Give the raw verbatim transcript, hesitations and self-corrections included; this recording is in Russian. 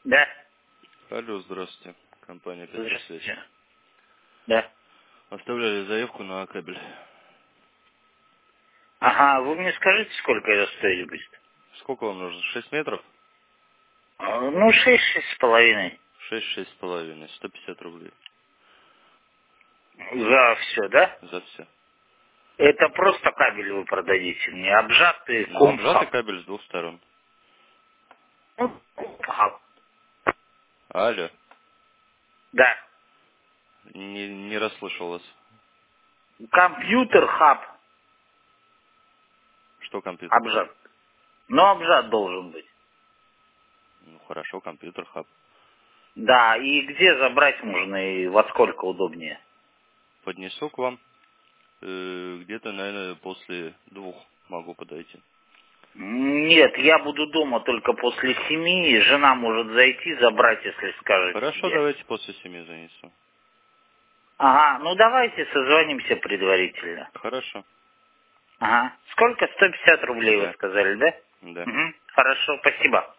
Да. Алло, здравствуйте. Компания Петросвязь. Здравствуйте. Да. Оставляли заявку на кабель. Ага, вы мне скажите, сколько это стоит будет? Сколько вам нужно? Шесть метров? А, Ну, шесть, шесть с половиной. Шесть, шесть с половиной. Сто пятьдесят рублей. За все, да? За все. Это просто кабель вы продадите мне, обжатый Ну, обжатый комхаб. кабель с двух сторон. Ну, комхаб. Алло. Да. Не, не расслышал вас. Компьютер хаб Что компьютер хаб? обжат. Но обжат должен быть. Ну, хорошо, компьютер хаб. Да, и где забрать можно и во сколько удобнее? Поднесу к вам. Э, где-то, наверное, после двух могу подойти. Нет, я буду дома только после семи, и жена может зайти, забрать, если скажете Хорошо, где. давайте после семи занесу. Ага, ну давайте созвонимся предварительно. Хорошо. Ага. Сколько? сто пятьдесят рублей вы Да. сказали, да? Да. Угу. Хорошо, спасибо.